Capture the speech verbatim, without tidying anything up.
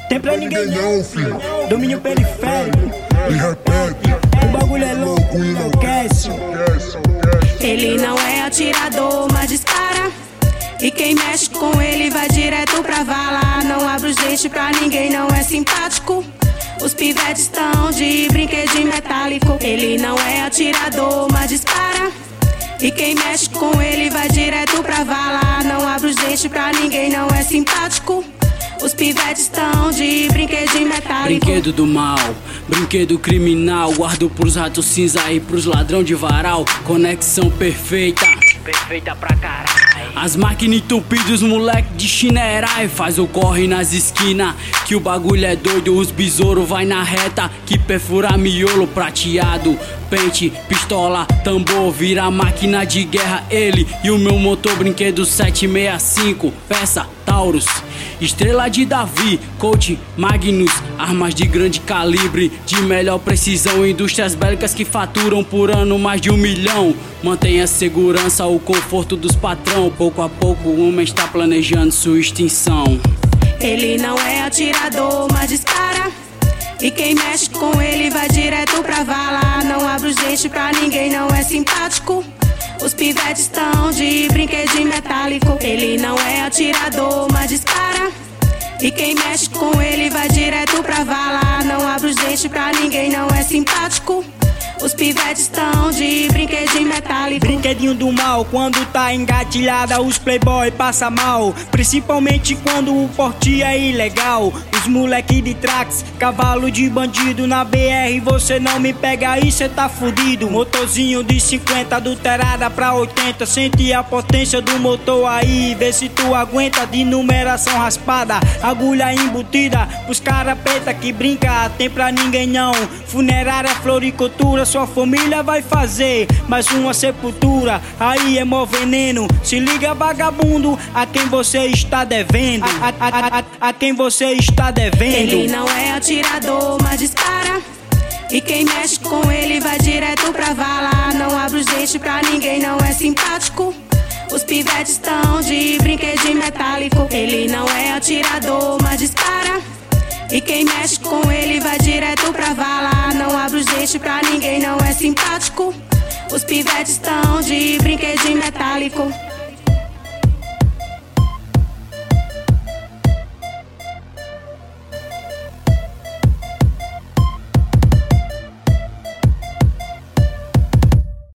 Tem pra ninguém não, filho. Domínio periférico. E repete. O bagulho é louco e enlouquece. Ele não é atirador, mas dispara. E quem mexe com ele vai direto pra vala. Não abre os dentes pra ninguém, não é simpático. Os pivetes estão de brinquedinho metálico. Ele não é atirador, mas dispara. E quem mexe com ele vai direto pra vala. Não abre os dentes pra ninguém, não é simpático. Os pivetes estão de brinquedinho metálico. Brinquedo do mal, brinquedo criminal. Guardo pros ratos cinza e pros ladrão de varal. Conexão perfeita, perfeita pra caralho. As máquinas entupidas, moleque de chinerai. Faz o corre nas esquinas, que o bagulho é doido. Os besouros vai na reta, que perfura miolo prateado. Pente, pistola, tambor, vira máquina de guerra. Ele e o meu motor brinquedo sete seis cinco. Peça, Taurus, estrela de Davi, Colt, Magnus. Armas de grande calibre, de melhor precisão. Indústrias bélicas que faturam por ano mais de um milhão. Mantenha a segurança, o conforto dos patrão. Pouco a pouco o homem está planejando sua extinção. Ele não é atirador, mas dispara. E quem mexe com ele vai direto pra vala. Não abre os dentes pra ninguém, não é simpático. Os pivetes estão de brinquedinho metálico. Ele não é atirador, mas dispara. E quem mexe com ele vai direto pra vala. Não abre os dentes pra ninguém, não é simpático. Os pivetes estão de brinquedinho metálico. Brinquedinho do mal, quando tá engatilhada os playboy passa mal. Principalmente quando o porte é ilegal. Os moleque de trax, cavalo de bandido. Na B R você não me pega aí, cê tá fudido. Motorzinho de cinquenta adulterada pra oitenta. Sente a potência do motor aí, vê se tu aguenta. De numeração raspada, agulha embutida. Os cara preta que brinca, tem pra ninguém não. Funerária, floricultura, sua família vai fazer mais uma sepultura. Aí é mó veneno. Se liga, vagabundo, a quem você está devendo. A, a, a, a, a quem você está devendo. Ele não é atirador, mas dispara. E quem mexe com ele vai direto pra vala. Não abre os dentes pra ninguém, não é simpático. Os pivetes estão de brinquedinho metálico. Ele não é atirador, mas dispara. E quem mexe com ele vai direto pra vala. Não abre os dentes pra ninguém, não é simpático. Os pivetes estão de brinquedinho metálico.